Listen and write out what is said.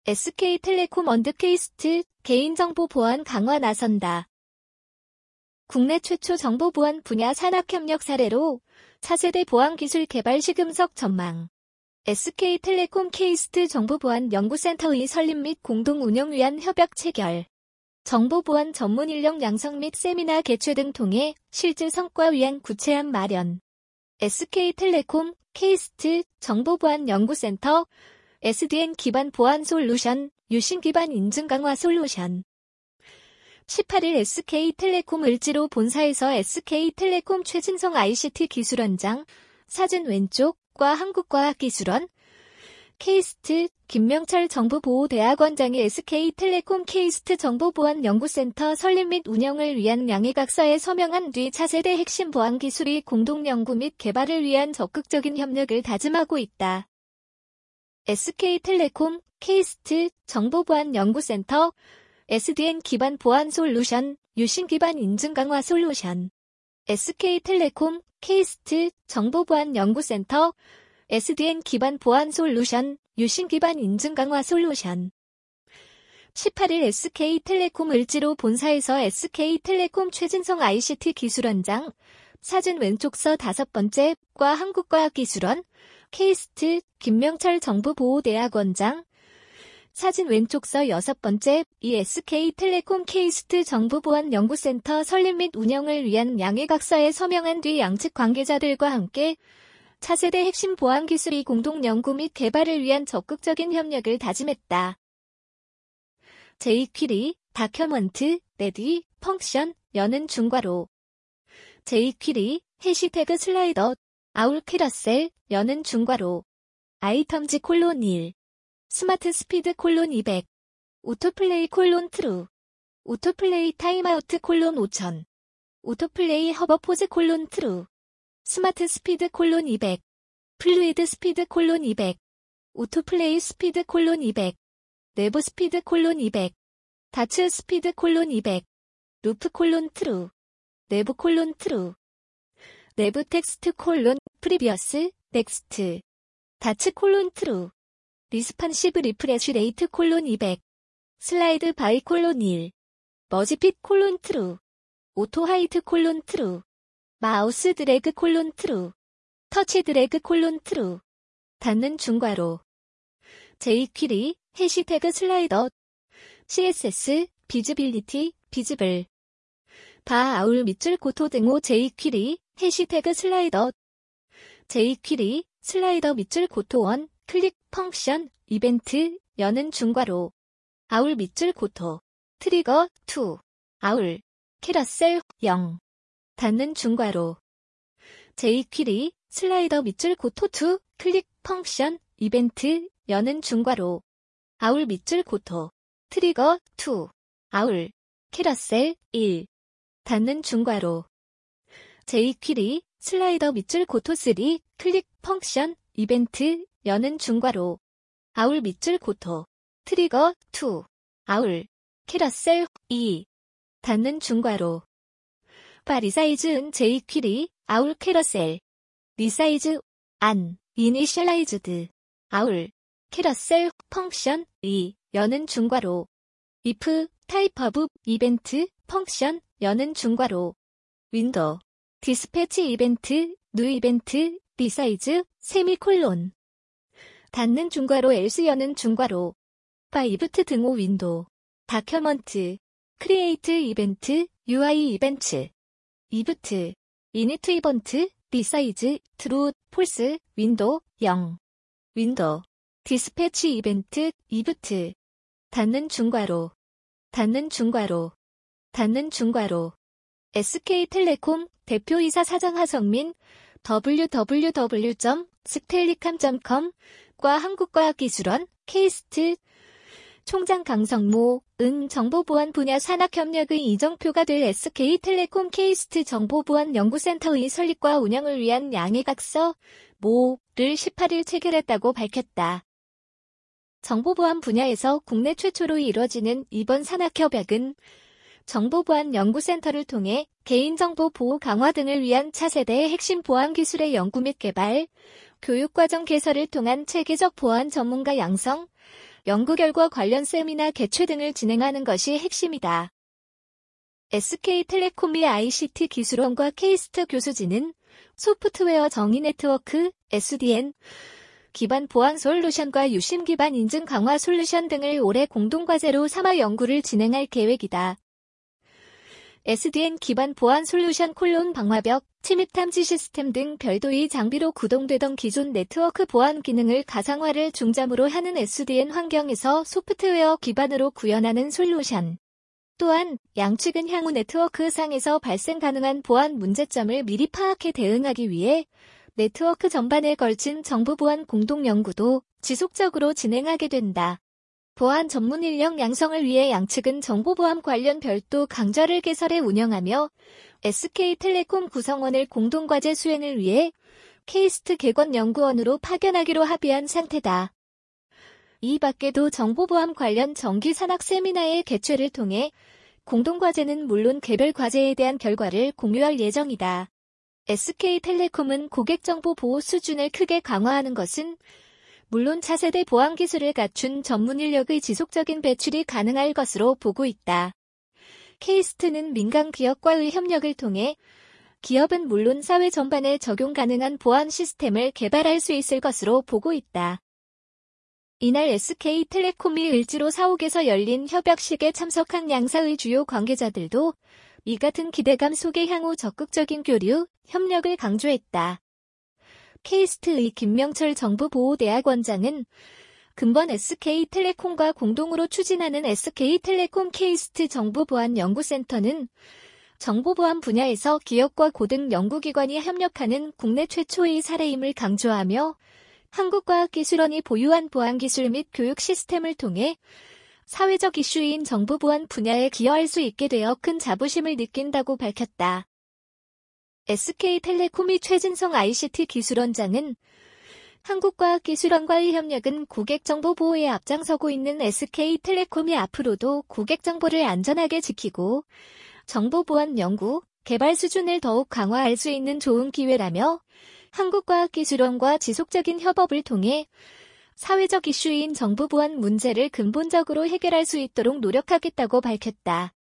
SK텔레콤 언더캐스트 개인정보 보안 강화 나선다. 국내 최초 정보보안 분야 산학협력 사례로 차세대 보안기술 개발 시금석 전망. SK텔레콤 케이스트 정보보안 연구센터의 설립 및 공동 운영 위한 협약 체결. 정보보안 전문 인력 양성 및 세미나 개최 등 통해 실질 성과 위한 구체안 마련. SK텔레콤 케이스트 정보보안 연구센터 SDN 기반 보안 솔루션, 유심 기반 인증 강화 솔루션. 18일 SK텔레콤 을지로 본사에서 SK텔레콤 최진성 ICT 기술원장, 사진 왼쪽과 한국과학기술원, 케이스트 김명철 정보보호대학원장이 SK텔레콤 케이스트 정보보안연구센터 설립 및 운영을 위한 양해각서에 서명한 뒤 차세대 핵심 보안기술이 공동연구 및 개발을 위한 적극적인 협력을 다짐하고 있다. SK텔레콤 케이스트 정보보안연구센터 SDN 기반 보안 솔루션, 유심 기반 인증 강화 솔루션. SK텔레콤 케이스트 정보보안연구센터 SDN 기반 보안 솔루션, 유심 기반 인증 강화 솔루션. 18일 SK텔레콤 을지로 본사에서 SK텔레콤 최진성 ICT 기술원장, 사진 왼쪽서 5번째과 한국과학기술원, 케이스트 김명철 정보보호대학원장, 사진 왼쪽서 6번째 이 SK텔레콤 케이스트 정보보안연구센터 설립 및 운영을 위한 양해각서에 서명한 뒤 양측 관계자들과 함께 차세대 핵심 보안기술이 공동 연구 및 개발을 위한 적극적인 협력을 다짐했다. jQuery, 다큐먼트, 레디, 펑션, 여는 중괄호. jQuery, 해시태그 슬라이더, 아울 캐러셀, 여는 중괄호. 아이템즈 콜론 1. 스마트 스피드 콜론 200. 오토플레이 콜론 트루. 오토플레이 타임아우트 콜론 5000. 오토플레이 허버포즈 콜론 트루. 스마트 스피드 콜론 200. 플루이드 스피드 콜론 200. 오토플레이 스피드 콜론 200. 내부 스피드 콜론 200. 다츠 스피드 콜론 200. 루프 콜론 트루. 내부 콜론 트루. 내부 텍스트 콜론 프리비어스 넥스트. 다츠 콜론 트루. 리스판시브 리프레쉬 레이트 콜론 200. 슬라이드 바이 콜론 1. 머지핏 콜론 트루. 오토 하이트 콜론 트루. 마우스 드래그 콜론 트루. 터치 드래그 콜론 트루. 닫는 중괄호. jQuery, 해시태그 슬라이더. CSS, 비즈빌리티, 비즈블. 바 아울 밑줄 고토 등호 jQuery, 해시태그 슬라이더. jQuery, 슬라이더 밑줄 고토 1, 클릭 펑션, 이벤트, 여는 중괄호. 아울 밑줄 고토. 트리거 2. 아울. 캐러셀 0. 닫는 중괄호. jQuery, 슬라이더 밑줄 고토 2, 클릭 펑션, 이벤트, 여는 중괄호. 아울 밑줄 고토. 트리거 2. 아울. 캐러셀 1. 닫는 중괄호. jQuery, 슬라이더 밑줄 고토 3, 클릭 펑션, 이벤트, 여는 중괄호. 아울 밑줄 고토. 트리거 2. 아울. 캐러셀 2. 닫는 중괄호. 바 리사이즈은 jQuery, 아울 캐러셀. 리사이즈, 안, 이니셜라이즈드. 아울. 캐러셀, 펑션, 2, 여는 중괄호. if, 타입 오브, 이벤트, 펑션, 여는 중괄호. 윈도우. 디스패치 이벤트, 뉴 이벤트, 리사이즈, 세미콜론. 닫는 중괄호 else 여는 중괄호. 바 이브트 등호 윈도우. 다큐먼트. 크리에이트 이벤트, UI 이벤트. 이브트. 이니트 이벤트, 리사이즈, 트루, 폴스, 윈도우, 0. 윈도우. 디스패치 이벤트, 이브트. 닫는 중괄호. 닫는 중괄호. 닫는 중괄호. SK텔레콤 대표이사 사장 하성민 www.stellicam.com과 한국과학기술원 케이스트 총장 강성모 은 정보보안 분야 산학협력의 이정표가 될 SK텔레콤 케이스트 정보보안연구센터의 설립과 운영을 위한 양해각서 모를 18일 체결했다고 밝혔다. 정보보안 분야에서 국내 최초로 이뤄지는 이번 산학협약은 정보보안연구센터를 통해 개인정보 보호 강화 등을 위한 차세대의 핵심 보안기술의 연구 및 개발, 교육과정 개설을 통한 체계적 보안 전문가 양성, 연구 결과 관련 세미나 개최 등을 진행하는 것이 핵심이다. SK텔레콤의 ICT 기술원과 케이스트 교수진은 소프트웨어 정의 네트워크, SDN, 기반 보안 솔루션과 유심 기반 인증 강화 솔루션 등을 올해 공동과제로 삼아 연구를 진행할 계획이다. SDN 기반 보안 솔루션 방화벽, 침입 탐지 시스템 등 별도의 장비로 구동되던 기존 네트워크 보안 기능을 가상화를 중점으로 하는 SDN 환경에서 소프트웨어 기반으로 구현하는 솔루션. 또한 양측은 향후 네트워크상에서 발생 가능한 보안 문제점을 미리 파악해 대응하기 위해 네트워크 전반에 걸친 정보 보안 공동 연구도 지속적으로 진행하게 된다. 보안 전문 인력 양성을 위해 양측은 정보보안 관련 별도 강좌를 개설해 운영하며 SK텔레콤 구성원을 공동과제 수행을 위해 케이스트 객원연구원으로 파견하기로 합의한 상태다. 이 밖에도 정보보안 관련 정기 산학 세미나의 개최를 통해 공동과제는 물론 개별 과제에 대한 결과를 공유할 예정이다. SK텔레콤은 고객 정보 보호 수준을 크게 강화하는 것은 물론 차세대 보안 기술을 갖춘 전문 인력의 지속적인 배출이 가능할 것으로 보고 있다. 케이스트는 민간 기업과의 협력을 통해 기업은 물론 사회 전반에 적용 가능한 보안 시스템을 개발할 수 있을 것으로 보고 있다. 이날 SK텔레콤이 을지로 사옥에서 열린 협약식에 참석한 양사의 주요 관계자들도 이 같은 기대감 속에 향후 적극적인 교류, 협력을 강조했다. 케이스트의 김명철 정보보호대학원장은 근본 SK텔레콤과 공동으로 추진하는 SK텔레콤 케이스트 정보보안연구센터는 정보보안 분야에서 기업과 고등 연구기관이 협력하는 국내 최초의 사례임을 강조하며 한국과학기술원이 보유한 보안기술 및 교육 시스템을 통해 사회적 이슈인 정보보안 분야에 기여할 수 있게 되어 큰 자부심을 느낀다고 밝혔다. SK텔레콤의 최진성 ICT 기술원장은 한국과학기술원과의 협력은 고객 정보 보호에 앞장서고 있는 SK텔레콤이 앞으로도 고객 정보를 안전하게 지키고 정보보안 연구, 개발 수준을 더욱 강화할 수 있는 좋은 기회라며 한국과학기술원과 지속적인 협업을 통해 사회적 이슈인 정보보안 문제를 근본적으로 해결할 수 있도록 노력하겠다고 밝혔다.